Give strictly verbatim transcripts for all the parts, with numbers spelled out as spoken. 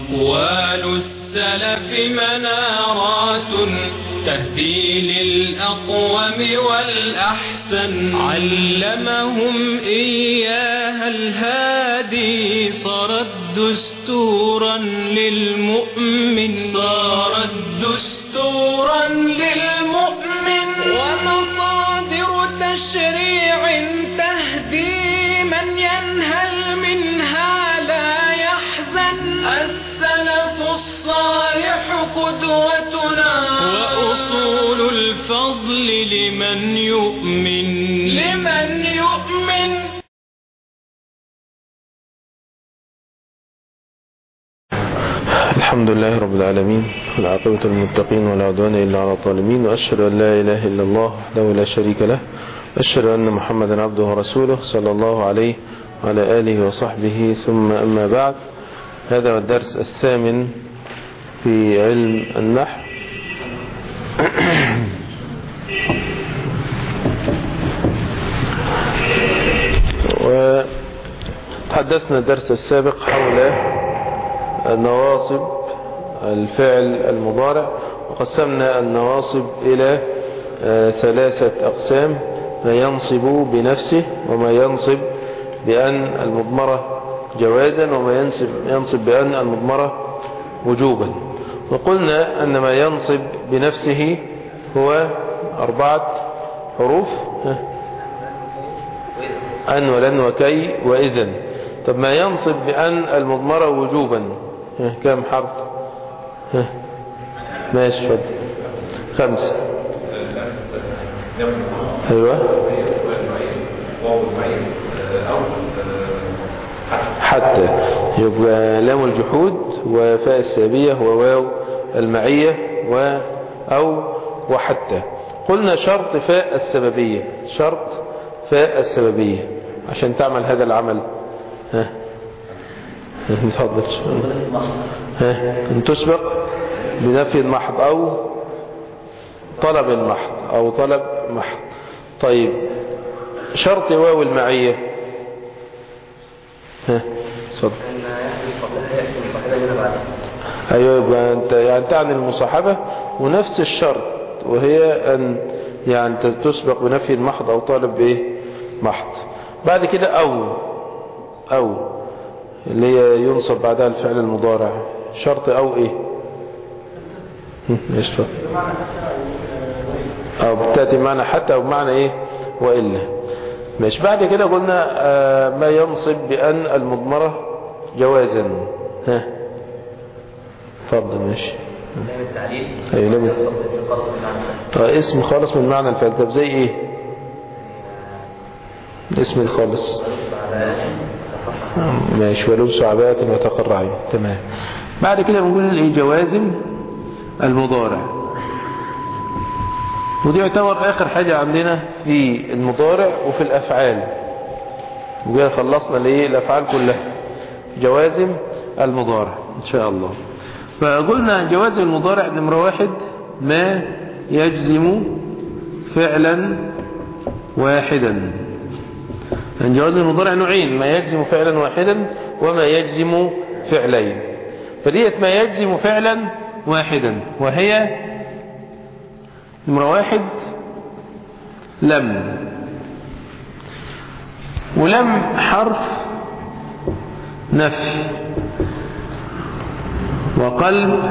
أقوال السلف منارات تهدي للأقوم والأحسن علمهم إياها الهادي صارت دستورا للمؤمن صارت دستورا للمؤمن ومصادر تشريع تهدي من ينهل منها لا يحزن السلف الصالح قدوتنا وأصول الفضل لمن يؤمن لمن يؤمن الحمد لله رب العالمين والعاقبة للمتقين ولا عدوان إلا على الظالمين وأشهد أن لا إله إلا الله وحده لا شريك له وأشهد أن محمدا عبده ورسوله صلى الله عليه وعلى آله وصحبه ثم أما بعد. هذا هو الدرس الثامن في علم النحو. وتحدثنا الدرس السابق حول النواصب الفعل المضارع، وقسمنا النواصب إلى ثلاثة أقسام: ما ينصب بنفسه، وما ينصب بأن المضمرة جوازا، وما ينصب, ينصب بأن المضمرة وجوبا. وقلنا أن ما ينصب بنفسه هو أربعة حروف: أن ولن وكي وإذن. طب ما ينصب بأن المضمرة وجوبا كم حرف؟ ماشي فضل خمسة. أيوة حتى يبقى لام الجحود وفاء السابية وواو المعية و أو وحتى. قلنا شرط فاء السببية، شرط فاء السببية عشان تعمل هذا العمل ها نفضل ها ان تسبق بنفي محض او طلب محض او طلب محض. طيب شرط واو المعية ها صدق ايوه يبقى انت يعني تعني المصاحبة ونفس الشرط، وهي ان يعني تسبق بنفي محض او طالب بايه محض. بعد كده او او اللي هي ينصب بعدها الفعل المضارع. شرط او ايه ايش فضل او بتاتي معنى حتى او بمعنى ايه والا. ماشي. بعد كده قلنا آه ما ينصب بان المضمرة جوازا. ها اتفضل. ماشي. لام التعليل اي لام طيب اسم خالص من معنى الفعل. طب زي ايه اسم الخالص؟ ماشي. ولبس عباءة وتقرعين. تمام. بعد كده بنقول الايه جوازم المضارع، ودي يعتبر اخر حاجة عندنا في المضارع وفي الافعال. وكده خلصنا الايه الافعال كلها، جوازم المضارع ان شاء الله. فقلنا جوازم المضارع نمرة واحد ما يجزم فعلا واحدا. يعني جواز المضارع نوعين: ما يجزم فعلا واحدا وما يجزم فعلين. فديت ما يجزم فعلا واحدا، وهي نمرة واحد لم. ولم حرف نفي وقلب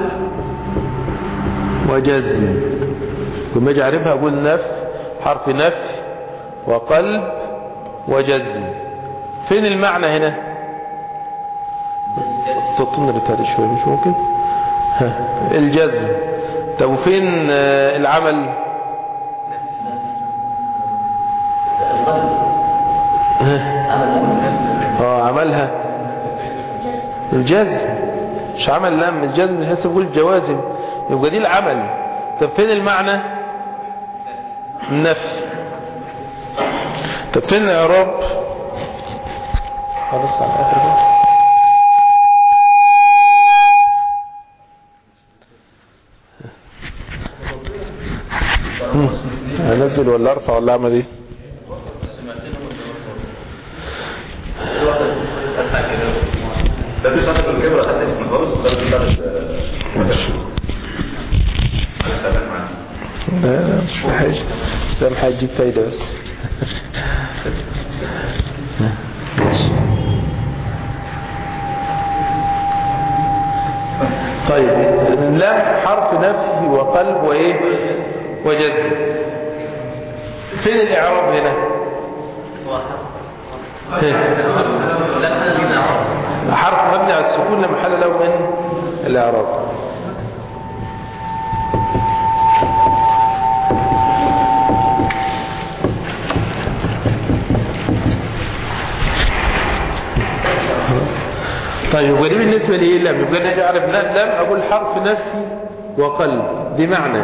وجزم. كما اجي اعرفها اقول نفي حرف نفي وقلب وجزم. فين المعنى هنا؟ تطن رتالي شوي مش ممكن. ها الجزم. طب وفين العمل؟ اه عملها الجزم، مش عمل لم. الجزم بحيث نقول الجوازم، يبقى دي العمل. طب فين المعنى؟ النفي. طب فين الاعراب؟ خلاص على الاخر بقى. انزل ولا ارفع ولا اعمل ايه؟ ده في صاحب الكبرى حتى اسم خالص وده سامح هتجيب فايدة بس. ماشي. طيب لم حرف نفي وقلب وايه وجزم. فين الاعراب هنا؟ حرف مبني على السكون لا محل له من الاعراب. طيب ودي بالنسبة لإيه لم يبقى نجي أعرف لم أقول حرف نفي وقلب بمعنى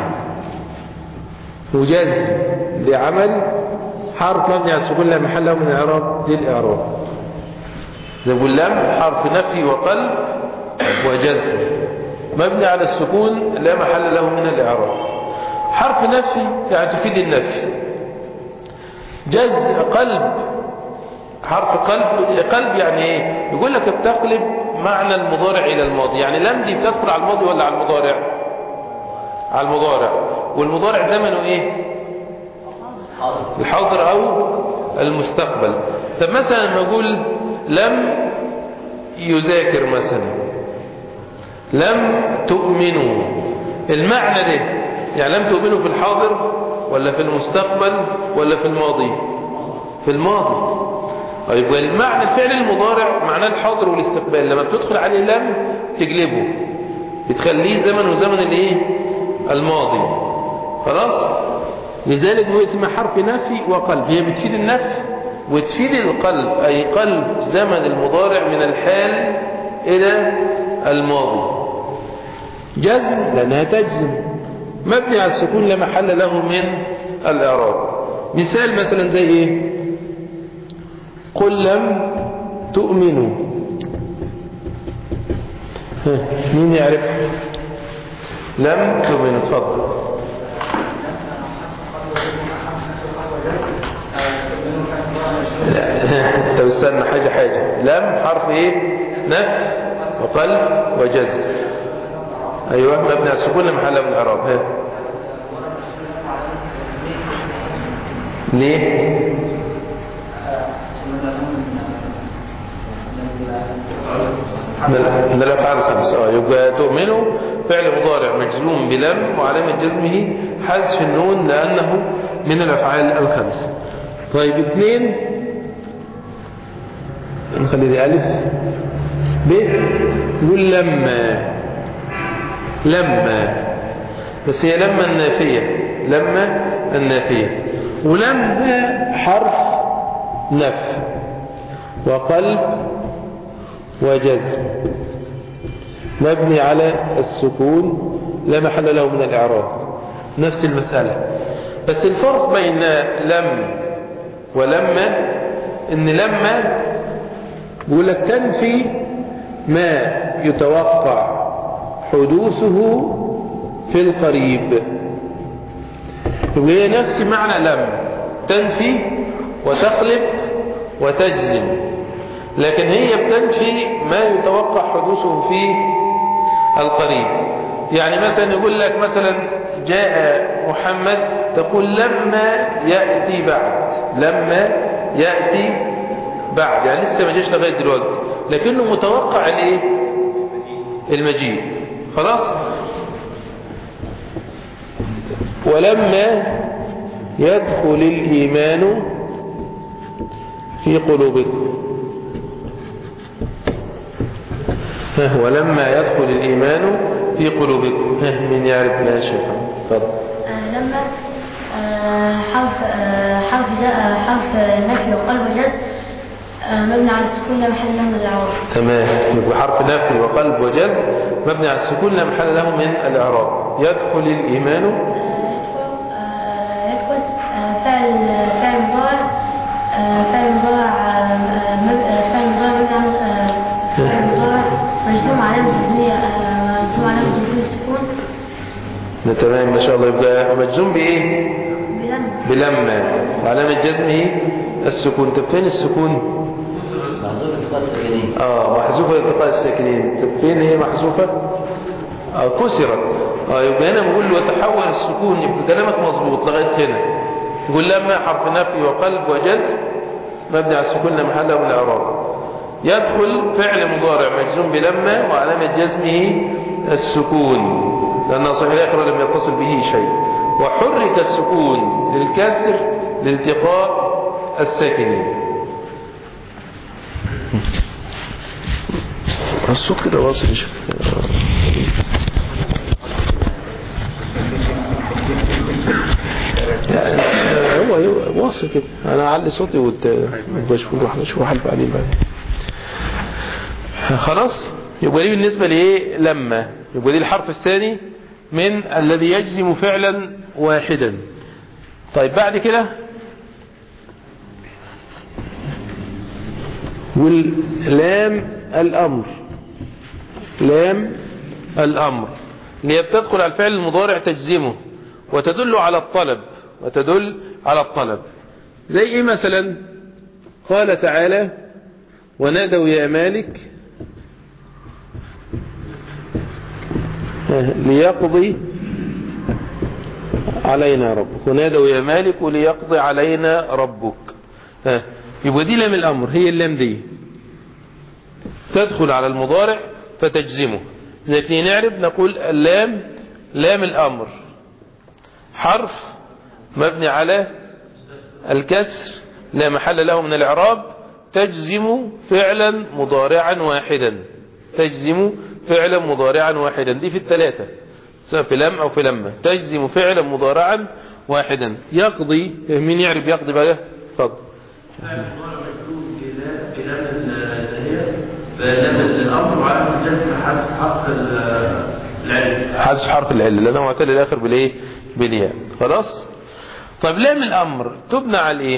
وجزم لعمل حرف مبني على السكون لا محل له من الإعراب دي الإعراب. نقول لم حرف نفي وقلب وجزم مبني على السكون لا محل له من الإعراب. حرف نفي يعني تفيد النفي. جزم قلب حرف قلب قلب يعني ايه؟ يقول لك بتقلب معنى المضارع الى الماضي. يعني لم دي بتدخل على الماضي ولا على المضارع؟ على المضارع. والمضارع زمنه ايه؟ الحاضر او المستقبل. طب مثلا لما اقول لم يذاكر مثلا لم تؤمنوا المعنى ده يعني لم تؤمنوا في الحاضر ولا في المستقبل ولا في الماضي؟ في الماضي. طيب والمعنى الفعل المضارع معناه الحاضر والاستقبال. لما بتدخل عليه لم تقلبه بتخليه زمن وزمن الايه الماضي. خلاص. لذلك هو اسمها حرف نفي وقلب. هي بتفيد النفي وتفيد القلب اي قلب زمن المضارع من الحال الى الماضي. جزم لانها تجزم مبني على السكون لا محل له من الاعراب. مثال مثلا زي ايه؟ قل لم تؤمنوا. مين يعرف؟ لم تؤمنوا تفضل. لا طب استنى حاجة حاجة. لم حرف ايه؟ نفي وقلب وجزم. ايوه مبني على السكون محل من الاعراب. ها ليه؟ من الافعال الخمسه. اه يبقى تؤمنوا فعل مضارع مجزوم بلم وعلامه جزمه حذف النون لانه من الافعال الخمسه. طيب اثنين نخلي دي الف ب نقول لما لما بس هي لما النافيه لما النافيه. ولما حرف نفي وقلب وجزم مبني على السكون لا محل له من الإعراب. نفس المسألة بس الفرق بين لم ولما ان لما بيقول لك تنفي ما يتوقع حدوثه في القريب. وهي نفس معنى لم تنفي وتقلب وتجزم لكن هي بتنفي ما يتوقع حدوثه في القريب. يعني مثلا يقول لك مثلا جاء محمد تقول لما يأتي بعد لما يأتي بعد يعني لسه ما جاش لغاية دلوقتي لكنه متوقع الايه المجيء. خلاص. ولما يدخل الإيمان في قلوبكم. ولما يدخل الإيمان في قلوبكم. من يعرف ما شيء تفضل. آه لما آه حرف آه حرف آه حرف نفي وقلب وجزم آه مبني على السكون لا محل له من الإعراب. تمام. يبقى حرف نفي وقلب وجزم مبني على السكون لا محل له من الإعراب. يدخل الإيمان آه يدخل آه فعل فعل مضارع آه فعل مضارع فعل مضارع فعل مضارع مجزوم علامة جزمية مجزوم علامة جزمية السكون. تمام ما شاء الله. يبقى مجزوم بإيه؟ بلما. بلما وعلامة جزمه السكون. طب فين السكون؟ محذوفة التقاء الساكنين. اه محذوفة التقاء الساكنين. طب فين هي محذوفة؟ آه كسرت. آه يبقى هنا بقول له وتحول السكون، يبقى كلامك مظبوط لغاية هنا. تقول لما حرف نفي وقلب وجزم مبني على السكون لا محل له من الإعراب. يدخل فعل مضارع مجزوم بلما وعلامة جزمه السكون لأنه صحيح الآخر لم يتصل به شيء. وحرك السكون للكسر لالتقاء الساكنين. الصوت كده واصل يا شيخ. يعني هو واصل كده. انا اعلي صوتي وبشوف نشوف حل بعدين بقى. خلاص يبقى دي بالنسبه لايه لما، يبقى دي الحرف الثاني من الذي يجزم فعلا واحدا. طيب بعد كده واللام الامر، لام الامر اللي هي بتدخل على الفعل المضارع تجزمه وتدل على الطلب، وتدل على الطلب. زي ايه مثلا؟ قال تعالى ونادوا يا مالك ليقضي علينا ربك، ونادوا يا مالك ليقضي علينا ربك. ها يبقى دي لام الامر، هي اللام دي تدخل على المضارع فتجزمه. اذا نعرف نقول اللام لام الامر حرف مبني على الكسر لا محل له من الاعراب، تجزم فعلا مضارعا واحدا، تجزم فعلا مضارعا واحدا. دي في الثلاثه سواء في لم او في لما، تجزم فعلا مضارعا واحدا. يقضي، مين يعرف يقضي بقى؟ اتفضل. لام الامر وعلى الجزم حذف حرف العله، حذف حرف العله لانه معتل الاخر بالايه؟ بالياء. خلاص. طيب لام الامر تبنى على ايه؟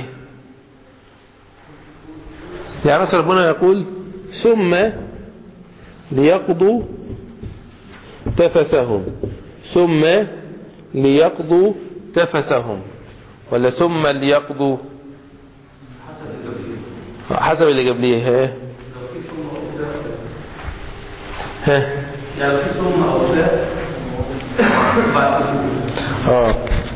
يعني مثلا ربنا يقول ثم ليقضوا تفثهم، ثم ليقضوا تفثهم، ولا ثم ليقضوا حسب اللي قبليه. ها ها يعني في ثم او لا اه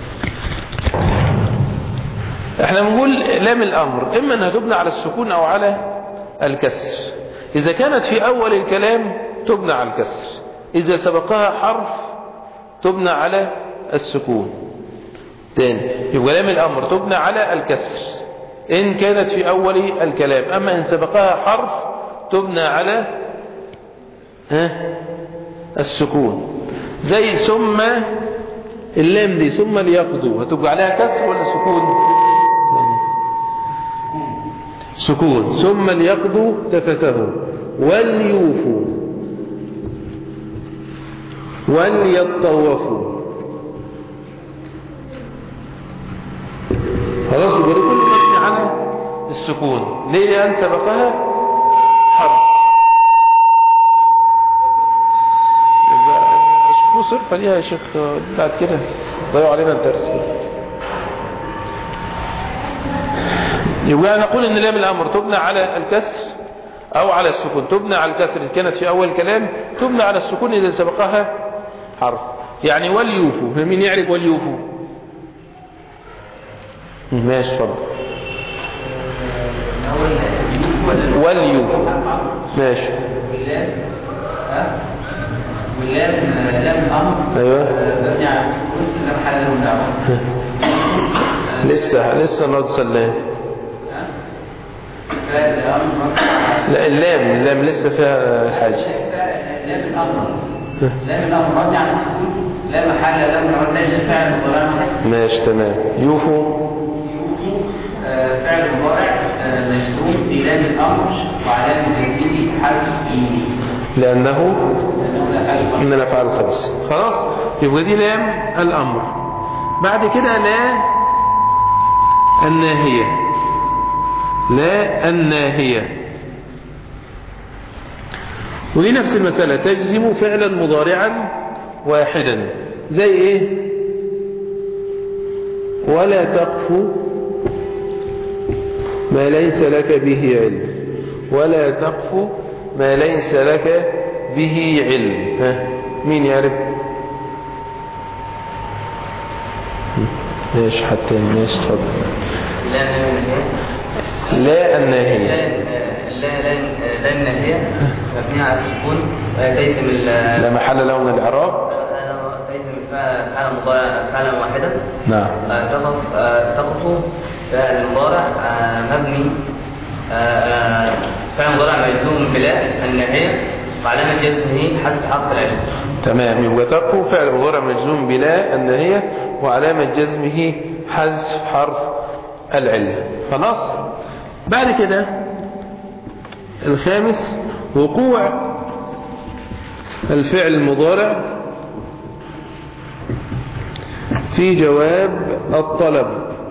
احنا بنقول لام الامر اما انها تبنى على السكون او على الكسر. اذا كانت في اول الكلام تبنى على الكسر، اذا سبقها حرف تبنى على السكون. تاني يبقى لام الامر تبنى على الكسر ان كانت في اول الكلام، اما ان سبقها حرف تبنى على ها السكون. زي ثم اللام دي ثم ليقضوا هتبقى عليها كسر ولا سكون؟ سكون. ثم ليقضوا تفثهم وليوفوا وليطوفوا. خلاص يبقى كل مبني على السكون. ليه؟ لأن سبقها حرف. شوفوا صرفة ليها يا شيخ بعد كده ضيعوا علينا الدرس كده. يبقى نقول ان لام الامر تبنى على الكسر او على السكون. تبنى على الكسر ان كانت في اول الكلام، تبنى على السكون اذا سبقها حرف. يعني وليوفوا، مين يعرف وليوفوا؟ ماشي اتفضل. وليوفوا ماشي. واللام لام الامر ايوه مبني على السكون لا محل له من الاعراب. لسه لسه ناقص اللام. لا اللام اللام لسه فيها حاجه. لام الامر لام الامر مبني على السكون لا محل له من الاعراب، ليس فعل مضارع. ماشي تمام. يوفوا يوفوا فعل مضارع مجزوم بلام الامر وعلامه جزمه حذف ايدي لانه من الافعال الخمسه. خلاص يبقى دي لام الامر. بعد كده لا الناهيه، لا الناهيه ودي نفس المسألة، تجزم فعلا مضارعا واحدا. زي ايه؟ ولا تقف ما ليس لك به علم، ولا تقف ما ليس لك به علم. ها مين يعرف؟ ماشي حتى ماشي اتفضل. لا النهاية. لا الناهية. لا لا لا النهاية مبنية على السكون تيتم ال لا محل له من الإعراب. تيتم فعل مضارع فعلا واحدا. نعم. تقط تقط فعل مضارع مبني فعل مضارع مجزوم بلا النهاية وعلامة جزمه حذف حرف العلة. تمام. يبقى تقو فعل مضارع مجزوم بلا النهاية وعلامة جزمه حذف حرف العلة. خلاص. بعد كده الخامس وقوع الفعل المضارع في جواب الطلب.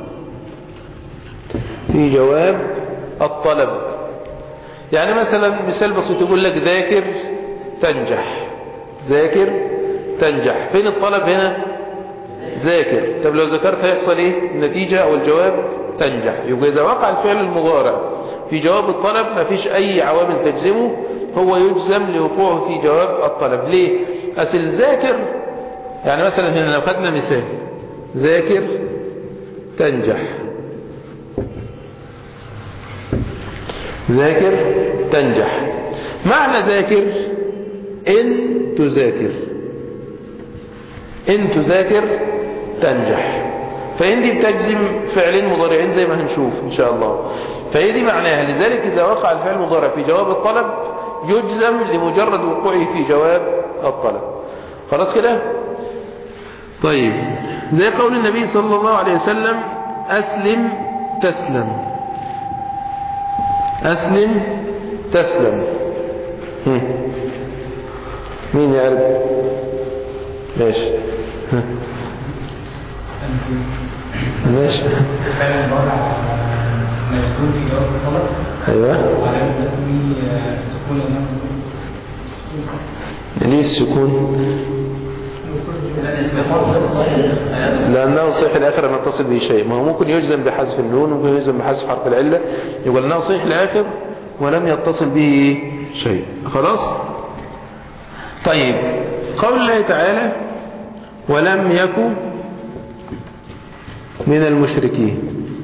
في جواب الطلب يعني مثلا مثال بسيط يقول لك ذاكر تنجح. ذاكر تنجح. فين الطلب هنا؟ ذاكر. طب لو ذكرت هيحصل ايه النتيجة او الجواب؟ تنجح. يبقى اذا وقع الفعل المضارع في جواب الطلب ما فيش اي عوامل تجزمه، هو يجزم لوقوعه في جواب الطلب. ليه؟ اصل ذاكر يعني مثلا هنا لو خدنا مثال ذاكر تنجح. ذاكر تنجح. معنى ذاكر ان تذاكر. ان تذاكر تنجح. فإن دي بتجزم فعلين مضارعين زي ما هنشوف إن شاء الله. فهي دي معناها. لذلك إذا وقع الفعل المضارع في جواب الطلب يجزم لمجرد وقوعه في جواب الطلب. خلاص كده؟ طيب زي قول النبي صلى الله عليه وسلم أسلم تسلم. أسلم تسلم. هم. مين يعرف؟ ماشي. ماشي. مجزوم في جواب الطلب. ايوه. وعلامة تسمي السكون ليه السكون؟ لأنه صحيح الآخر ما اتصل به شيء. ما هو ممكن يجزم بحذف النون وممكن يجزم بحذف حرف العلة. يقول لأنه صحيح الآخر ولم يتصل به شيء. خلاص. طيب قول الله تعالى ولم يكن من المشركين.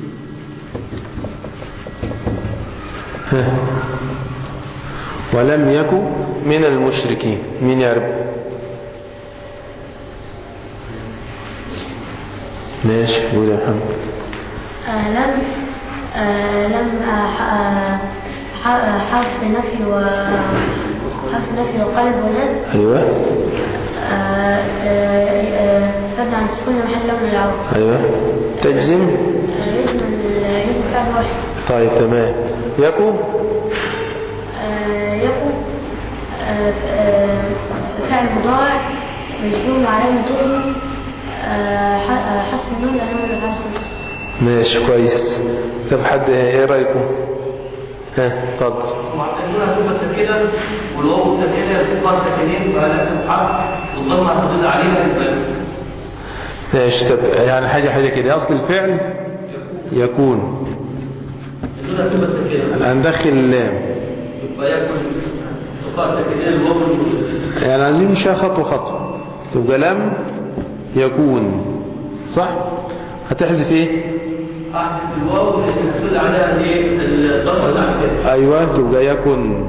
ولم يكن من المشركين. مين يعرف؟ ماشي قول يا محمد. آه لم آه لم آه حرف نفي و حرف نفي وقلب ونزل. ايوه. فد عن السكون محل من العوض. ايوه. تجزم يجزم يجزم فعل واحد. طيب تمام. يكن يكن فعل مضارع مجزوم علامة جزمه حذف النون لأنه من الحرف نفسه. ماشي كويس. طب حد ايه رايكم؟ ها اتفضل. النون هتبقى كده والواو ساكنه تبقى ساكنين فلازم حرف والضمه هتدل عليها البلد. ماشي. طب يعني حاجه حاجه كده اصل الفعل يكون. النون هتبقى ساكنه هندخل اللام يبقى يكون تبقى ساكنين الواو. يعني عايزين نمشيها خطوه خطوه. تبقى لم يكون صح. هتحذف ايه؟ احذف الواو اللي هتدل عليها ايه الضمه بتاعتها. ايوه تبقى يكن.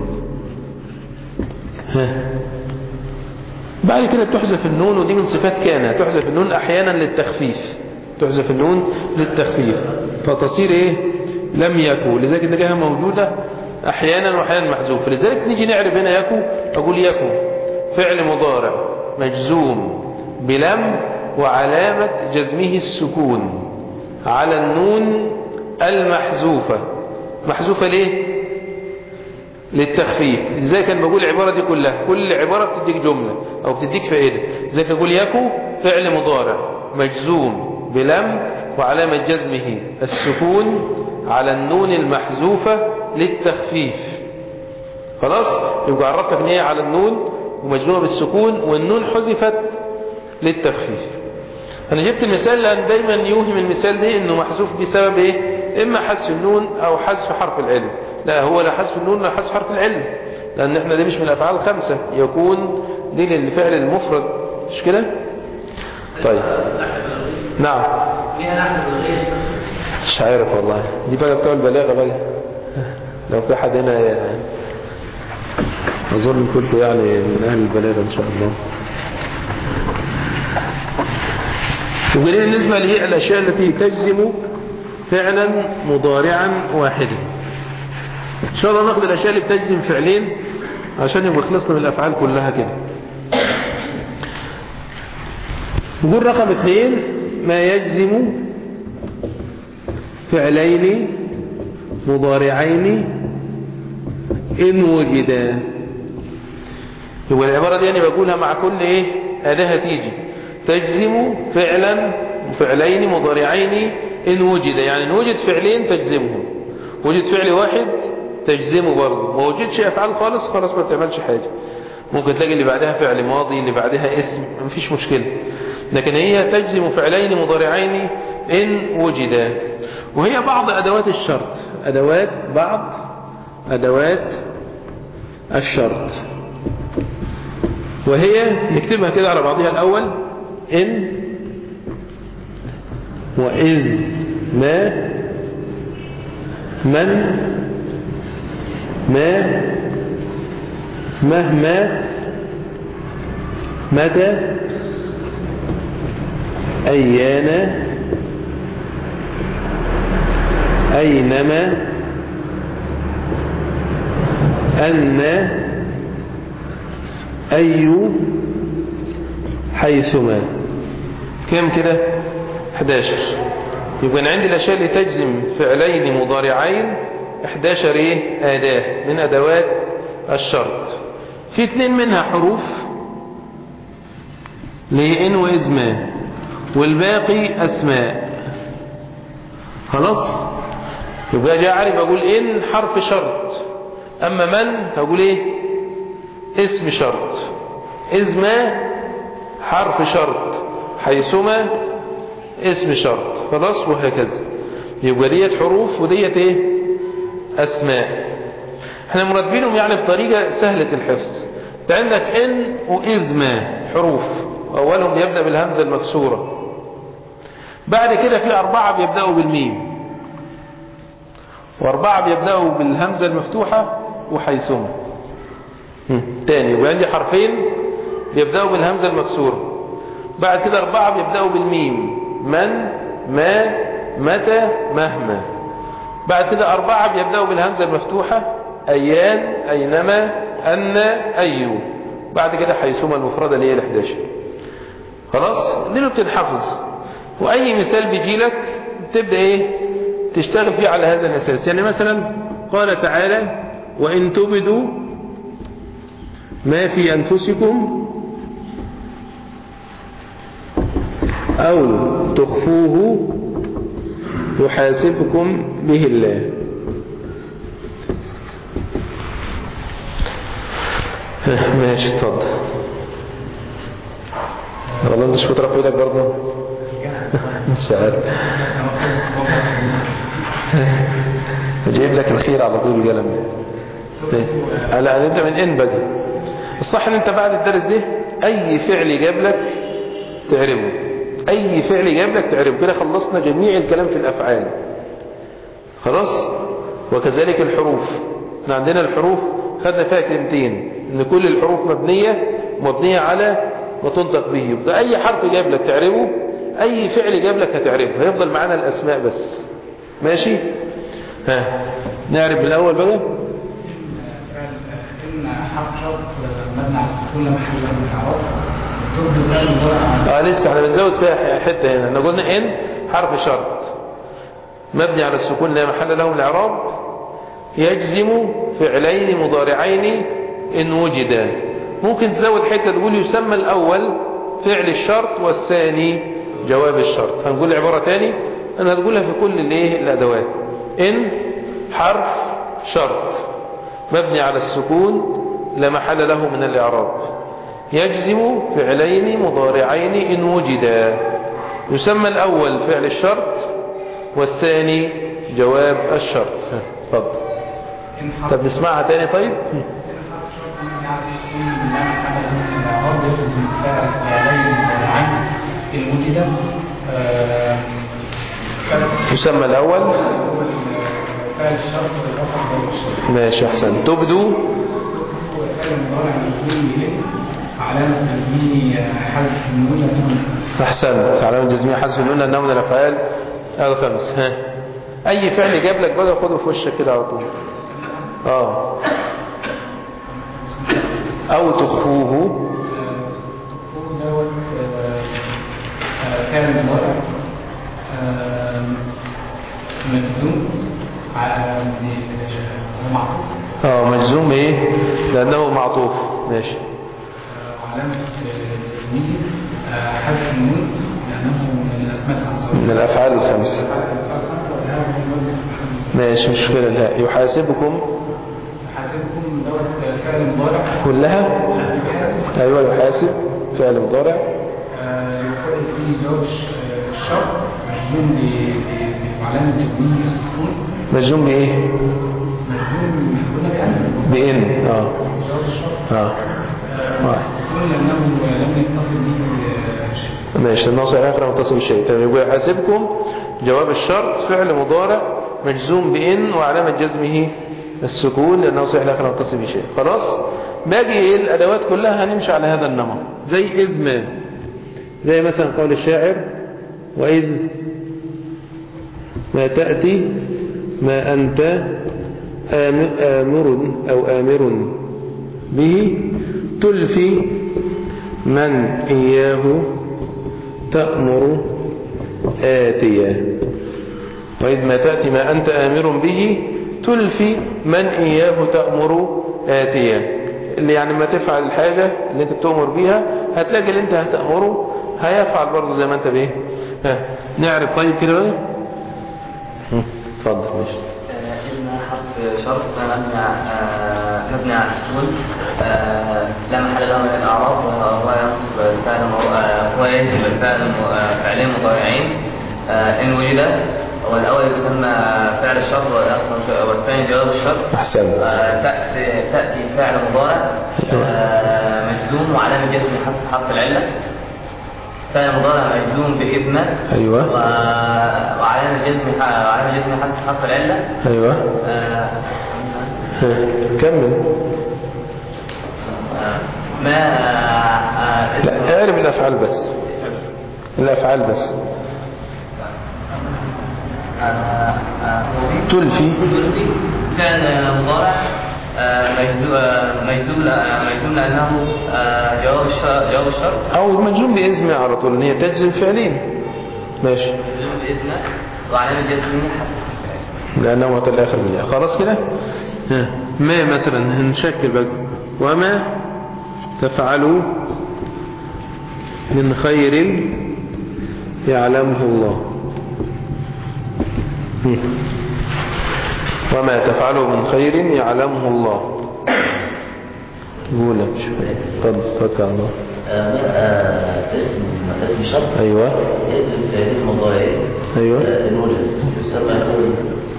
ها بعد كده بتحذف النون ودي من صفات كان. تحذف النون احيانا للتخفيف. تحذف النون للتخفيف فتصير ايه؟ لم يكن. لذلك النجاهه موجوده احيانا واحيانا محذوف. لذلك نيجي نعرف هنا يكن. اقول يكن فعل مضارع مجزوم بلم وعلامه جزمه السكون على النون المحذوفة. محذوفة ليه؟ للتخفيف. ازاي كان بقول العبارة دي كلها؟ كل عبارة بتديك جملة او بتديك فائدة. ازاي كان بقول يكو فعل مضارع مجزوم بلم وعلامة جزمه السكون على النون المحذوفة للتخفيف. خلاص يبقى عرفتك ان هي على النون ومجزومة بالسكون والنون حذفت للتخفيف. انا جبت المثال لان دايما يوهم المثال ده انه محذوف بسبب ايه؟ اما حذف النون او حذف حرف العلة. لا هو لا حذف النون ولا حذف حرف العلة لان احنا ده مش من الافعال الخمسة. يكون دي للفعل المفرد مش كده؟ طيب نعم مش عارف والله، دي بقى بتوع البلاغة بقى، لو في حد هنا يعني أظن كنت يعني من أهل البلاغة إن شاء الله. وقلنا بالنسبة لي الأشياء التي تجزم فعلا مضارعا واحدا. إن شاء الله ناخد الأشياء اللي بتجزم فعلين عشان يبقى خلصنا من الأفعال كلها كده. نقول رقم اثنين ما يجزم فعلين مضارعين إن وجدا. يبقى العبارة دي أنا بقولها مع كل إيه أداة تيجي تجزم فعلا فعلين مضارعين إن وجد، يعني إن وجد فعلين تجزمهم، وجد فعل واحد تجزمه برضه، ما وجدش أفعال خالص خلاص ما بتعملش حاجة. ممكن تلاقي اللي بعدها فعل ماضي اللي بعدها اسم مفيش مشكلة، لكن هي تجزم فعلين مضارعين إن وجدا. وهي بعض أدوات الشرط، أدوات بعض أدوات الشرط، وهي نكتبها كده على بعضها الأول إن وإذ ما من ما مهما متى أيان أينما أن أي حيثما. كم كده؟ احد عشر. يبقى أنا عندي الأشياء اللي تجزم فعلين مضارعين احد عشر ايه أداة من أدوات الشرط. في اثنين منها حروف لإن وإذ ما، والباقي أسماء. خلاص؟ يبقى جاء عارف أقول إن حرف شرط، أما من هقول إيه اسم شرط، إذ ما حرف شرط، حيثما اسم شرط. خلاص؟ وهكذا. يبقى ديت حروف وديت إيه أسماء. احنا مرتبينهم يعني بطريقة سهلة الحفظ. عندك إن وإذ ما حروف، أولهم بيبدأ بالهمزة المكسورة، بعد كده في أربعة بيبدأوا بالميم، وأربعة بيبدأوا بالهمزة المفتوحة وحيثما. تاني يبقى عندي حرفين بيبدأوا بالهمزة المكسورة، بعد كده أربعة بيبدأوا بالميم، من ما متى مهما، بعد كده أربعة بيبدأوا بالهمزة المفتوحة، أيان أينما أن أيو، بعد كده حيثما المفردة اللي هي الإحدى عشر. خلاص؟ دي اللي بتنحفظ، وأي مثال بيجي لك تبدأ إيه تشتغل فيه على هذا الأساس. يعني مثلا قال تعالى وإن تبدوا ما في أنفسكم أو تخفوه يحاسبكم به الله. ماشي اتفضل. والله انت مش بترفع ايدك برضه مش عارف جايب لك الخير على طول القلم. لا نبدا من ان بقى. الصح ان انت بعد الدرس ده اي فعل جاب لك تعرفه، اي فعل جاب لك تعرفه كده. خلصنا جميع الكلام في الافعال. خلاص؟ وكذلك الحروف، احنا عندنا الحروف خدنا فيها كلمتين، ان كل الحروف مبنيه مبنيه على ما تنطق به. يبقى اي حرف جاب لك تعرفه، اي فعل جاب لك هتعرفه. هيفضل معانا الاسماء بس. ماشي؟ ها نعرف بالاول بقى. ان حرف شرط مبني على السكون لا محل له من الاعراب. اه لسه احنا بنزود فيها حته هنا. احنا قلنا ان حرف شرط مبني على السكون لا محل له من الاعراب يجزم فعلين مضارعين ان وجدا. ممكن تزود حته تقول يسمى الاول فعل الشرط والثاني جواب الشرط. هنقول عباره تاني انا هتقولها في كل الايه الادوات. ان حرف شرط مبني على السكون لا محل له من الاعراب يجزم فعلين مضارعين ان وجدا. يسمى الاول فعل الشرط والثاني جواب الشرط. اتفضل. طب نسمعها تاني طيب. وجد آه، يسمى الأول فعل الشرط والرفع غير الشرط. ماشي أحسن. تبدو فعل المضارع مجزوم به علامة تسميه حذف النون. أحسن. علامة جزمية حذف النون أنه من الأفعال الخمس. ها أي فعل جاب لك بقى خده في وشك كده على طول. آه أو تخفوه دوت فعل مضارع مجزوم على معطوف. اه مجزوم ايه لانه معطوف. ماشي. علامة تسميه حذف النون لانه من الاسماء الخمسة من الافعال الخمسة. ماشي مش مشكلة. لا يحاسبكم يحاسبكم دوت فعل مضارع كلها. ايوه يحاسب فعل مضارع يقول فيه جواب الشرط مجزوم بعلامة تسميه السكون. مجزوم بايه؟ مجزوم بأن بإن. اه جواب الشرط اه السكون لأنه لم يتصل به. ماشي. الناصح الاخر متصل بالشيء. طيب يقول يحاسبكم جواب الشرط فعل مضارع مجزوم بإن وعلامة جزمه السكون لأنه صحيح الاخر متصل بشيء. خلاص باقي الادوات كلها هنمشي على هذا النمط زي إذ ما، زي مثلا قول الشاعر وإذ ما تأتي ما أنت آمر أو آمر به تلفي من إياه تأمر آتيا. وإذ ما تأتي ما أنت آمر به تلفي من إياه تأمر آتيا. اللي يعني ما تفعل الحاجة اللي انت بتأمر بيها هتلاقي اللي انت هتأمره هيفعل برضه زي ما انت بيه. ها نعرف طيب كده بقى. اتفضل. ماشي. إن حرف شرط مبني مبني على السكون لا محل له من الأعراب وهو ينصب الفعل هو يجب الفعل فعلين مضارعين إن وجد. والأول يسمى فعل الشرط والثاني جواب الشرط. أحسن. تأتي تأتي فعل مضارع مجزوم وعلامة جزمه حذف حرف العلة. فعل مضارع مجزوم بإذن. أيوة. وعلامة جزمه وعلامة جزمه حذف حرف العلة. أيوة. كمل. ما لا اعرف الأفعال بس. الأفعال بس. تلفي فعل مضارع مجزوم مجزوم لأنه جواب الشرط جواب الشرط أو مجزوم بإذن على طول إن هي تجزم فعلين. ماشي. مجزوم بإذن وعلامة جزمه حذف لأنه متى الآخر بالله. خلاص كده. ما مثلا هنشكل بقى وما تفعلوا من خير يعلمه الله. وما تفعلوا من خير يعلمه الله. قول طب فكر الله. اسم اسم شرط. ايوه. اسم اسم مضارع. ايوه. الموجب يسمى اسم.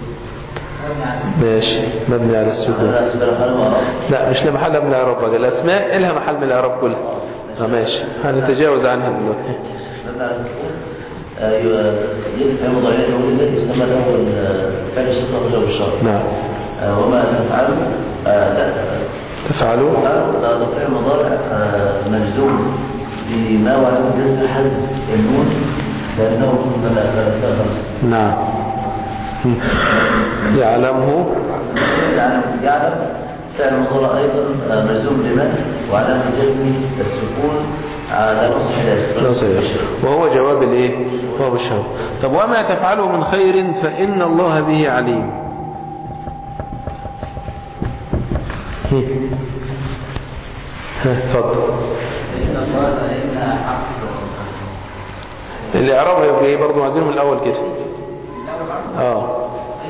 ماشي مبني على السكون. لا مش لمحل من الاعراب بقى. الاسماء لها محل من الاعراب كلها. اه ماشي هنتجاوز عنها دلوقتي. مبني على السكون. ايوه يفعل مضارع الموجب يسمى له فعل الشرط وجواب الشرط. نعم. وما تفعله تفعلوا ده فعل مضارع مجزوم بما وعلامة جزم حذف النون لأنه من الأسماء الخمسة. نعم. يعلمه يعلم فعل مضارع أيضا مجزوم بما وعلامة جزم السكون على نص حداث. وهو جواب الايه؟ جواب الشرط. طب وما تفعلوا من خير فإن الله به عليم. اتفضل. الاعراب هيبقى ايه برضه؟ عايزينه من الاول كده. اه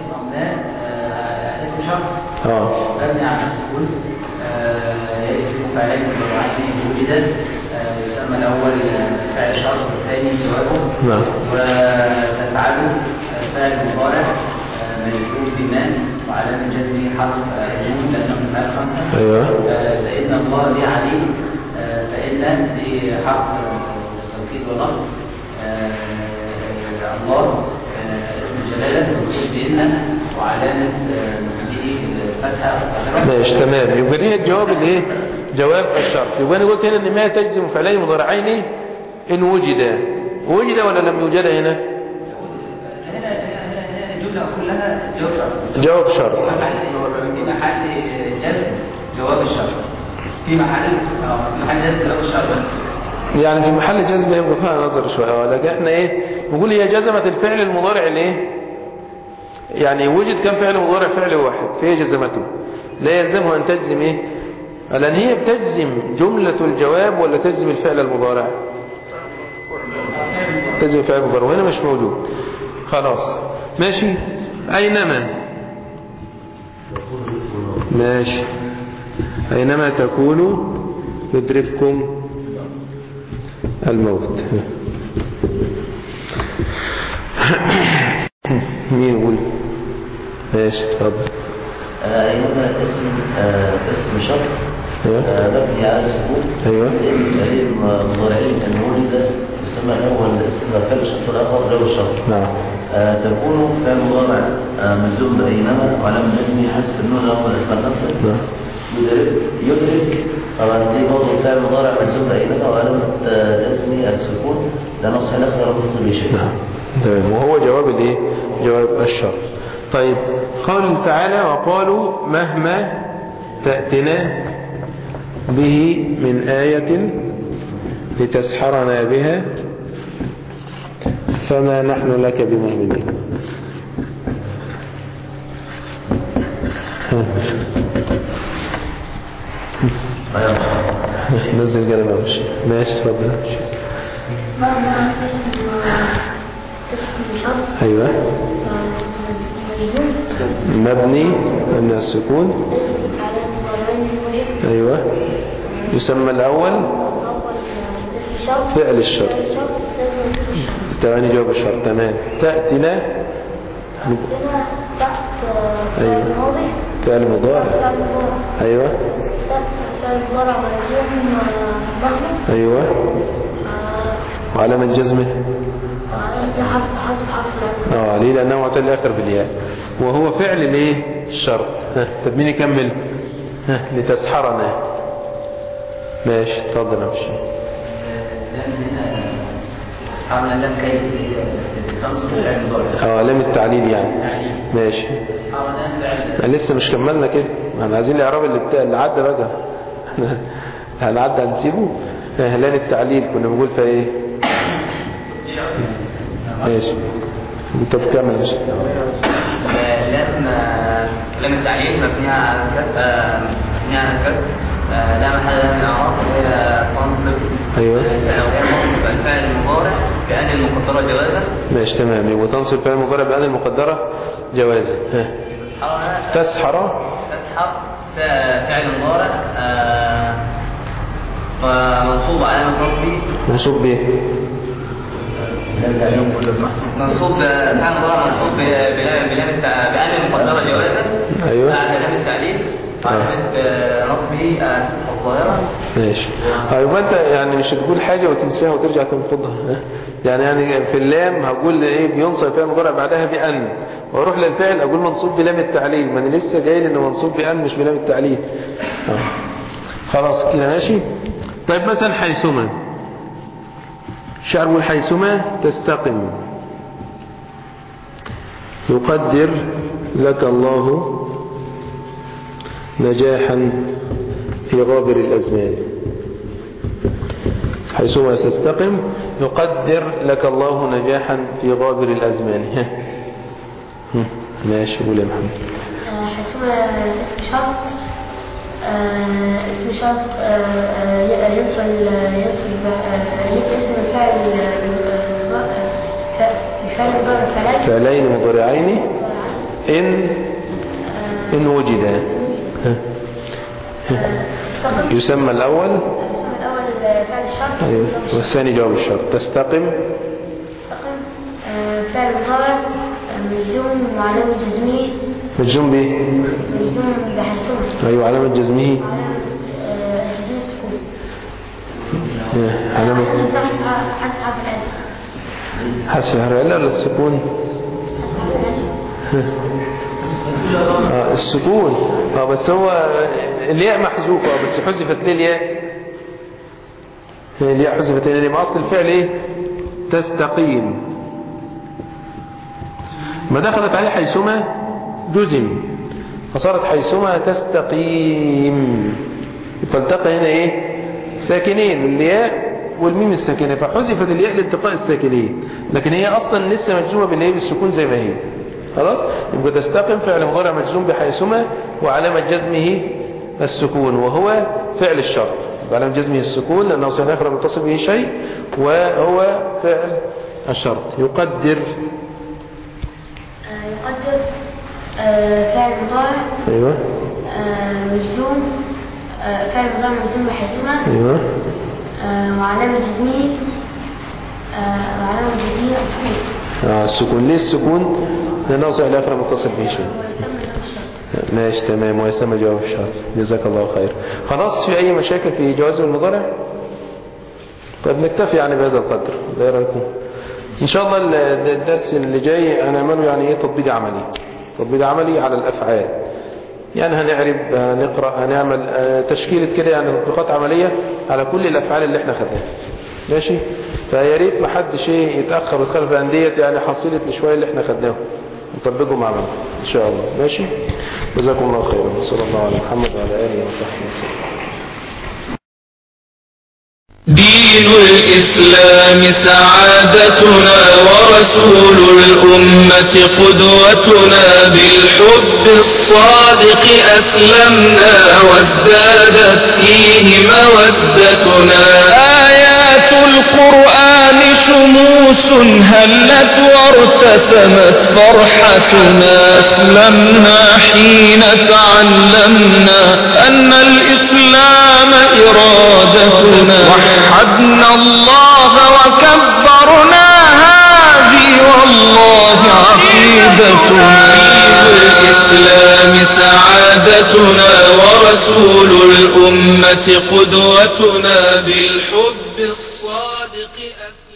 اسم شرط اه مبني على السكون اسم فاعل مضارعين وجد يسمى الاول فعل شرط والثاني جوابه. نعم. وتفعلوا فعل مضارع مجزوم بما وعلامة جزمه حذف النون لأنه من الأفعال الخمسة. ايوه. فإن الله به عليم. فإن دي حرف توكيد ونصب الله اسم جلالة منصوب بإن وعلامة نصبه الفتحة. ماشي تمام. يبقى دي الجواب الايه؟ جواب الشرط. يبقى انا قلت هنا ان ما تجزم فعلين مضارعين ان وجدا. وجد ولا لم يوجد هنا؟ هنا الجملة كلها جواب شرط. جواب شرط. في محل جزم جواب الشرط. في محل في محل جزم جواب الشرط. يعني في محل جزم يبقى فيها نظر شويه. لكن احنا ايه نقول هي جزمت الفعل المضارع الايه؟ يعني وجد كم فعل مضارع؟ فعل واحد فهي جزمته. لا يلزمه ان تجزم ايه؟ لان هي بتجزم جملة الجواب ولا تجزم الفعل المضارع؟ تجزم الفعل المضارع وهنا مش موجود. خلاص ماشي. اينما ماشي اينما تكونوا يدرككم الموت. مين يقول؟ ماشي اتفضل. أيضا اسم اسم شرط مبني على السكون. ايوه. المضارعين ان ولد يسمى الاول اسم فعل الشرط والاخر جواب الشرط. نعم. تكون فعل مضارع ملزوم بينما وعلامة جزمه حذف النون الاول اسم الخمسه. نعم. يدرك يدرك طبعا دي برضه فعل مضارع ملزوم بينما وعلامة جزمه السكون لا نص الاخر ولا نص بشيء. نعم تمام. وهو جواب الايه؟ جواب الشرط. طيب قوله تعالى وقالوا مهما تأتنا به من آية لتسحرنا بها فما نحن لك بمؤمنين. نزل قلم أمشي. ماشي تفضل. أيوة. مبني من السكون. أيوة. يسمى الأول فعل الشرط. الثاني جواب الشرط. تمام. تأتنا. أيوة. فعل مضارع. أيوة. أيوة. وعلامة جزمه اه ليه؟ لأنه معتل الآخر بالياء وهو فعل الايه؟ الشرط. ها طب مين يكمل؟ ها لتسحرنا. ماشي اتفضل يا مشي. تسحرنا لم كي تنصب فعل مضارع. اه لام التعليل يعني. ماشي. احنا لسه مش كملنا كده. احنا عايزين الاعراب اللي بتاع اللي عدى بقى. اللي عدى هنسيبه. لام التعليل كنا بنقول فيها ايه؟ ماشي انت بتكمل. ماشي. لام لام التعليل مبنية على الكسر. مبنية على الكسر لا محل لها من الاعراب وهي تنصب. ايوه. وهي تنصب الفعل المضارع بأن المقدرة جوازا. ماشي تمام. يبقى تنصب الفعل المضارع بأن المقدرة جوازا. ها تسحر. تسحر فعل مضارع منصوب علامة نصبه. منصوب به. منصوب فعل مضارع منصوب بلام بأن المقدرة جوازا. ايوه. بعد لام التعليل علامة نصبه الظاهرة. ماشي. يبقى انت يعني مش هتقول حاجة وتنساها وترجع تنفضها. يعني يعني في اللام هقول ايه؟ بينصب فعل مضارع بعدها بأن واروح للفعل اقول منصوب بلام التعليل. ما انا لسه جاي انه منصوب بأن مش بلام التعليل. اه خلاص كده ماشي. طيب مثلا حيثما الشعر يقول حيثما تستقم يقدر لك الله نجاحا في غابر الأزمان. حيثما تستقم يقدر لك الله نجاحا في غابر الأزمان. ماشي قول يا محمد. حيثما اسم شرط. اسم شرط ينصب ينصب اسم الفاعل الفاعل فعلين مضارعين إن إن وجدا. يسمى الأول الأول فعل الشرط. أيوة. والثاني جواب الشرط. تستقم تستقم فعل مضارع مجزوم وعلامة جزمه. مجزوم به. مجزوم بحسون. أيوة علامة جزمه. علامة علامة حذف العلة ولا السكون؟ آه السكون. اه بس هو الياء محذوفة بس حذفت ليه الياء؟ الياء حذفت ليه؟ ما أصل الفعل ايه؟ تستقيم. ما دخلت عليه حيثما جزم فصارت حيثما تستقيم، فالتقى هنا ايه؟ ساكنين، الياء والميم الساكنة، فحذفت الياء لالتقاء الساكنين، لكن هي اصلا لسه مجزومه بالايه؟ بالسكون زي ما هي. خلاص يبقى تستقم فعل مضارع مجزوم بحيثما وعلامه جزمه السكون وهو فعل الشرط، علامه جزمه السكون لانه سيخرج متصل به شيء وهو فعل الشرط. يقدر يقدر فعل مضارع ايوه مجزوم، فعل مضارع مجزوم بحيثما ايوه وعلامة جزمه وعلامة جزمه السكون. اه السكون. ليه السكون؟ لأنه صحيح الآخر متصل به شيء. ماشي تمام. ويسمى جواب الشرط. جزاك الله خير. خلاص في أي مشاكل في جواز المضارع؟ طيب نكتفي يعني بهذا القدر. ايه رأيكم؟ إن شاء الله الدرس اللي جاي هنعمله يعني إيه؟ تطبيق عملي. تطبيق عملي على الأفعال. يعني هنعرب هنقرأ هنعمل تشكيلة كده يعني تطبيقات عملية على كل الأفعال اللي احنا خدناها. ماشي؟ فيا ريت ما حدش يتأخر ويتخلف عن ديت يعني حصيلة شوية اللي احنا خدناه نطبقهم عملي إن شاء الله. ماشي؟ جزاكم الله خيرا. صلى الله على محمد وعلى آله وصحبه وسلم. دين الإسلام سعادتنا ورسول الأمة قدوتنا، بالحب الصادق أسلمنا وازدادت فيه مودتنا. آيات القرآن شموس هلت وارتسمت فرحتنا، أسلمنا حين تعلمنا أن الإسلام إرادتنا، وحدنا الله وكبرنا هذه والله عقيدتنا. الإسلام سعادتنا ورسول الأمة قدوتنا، بالحب الصادق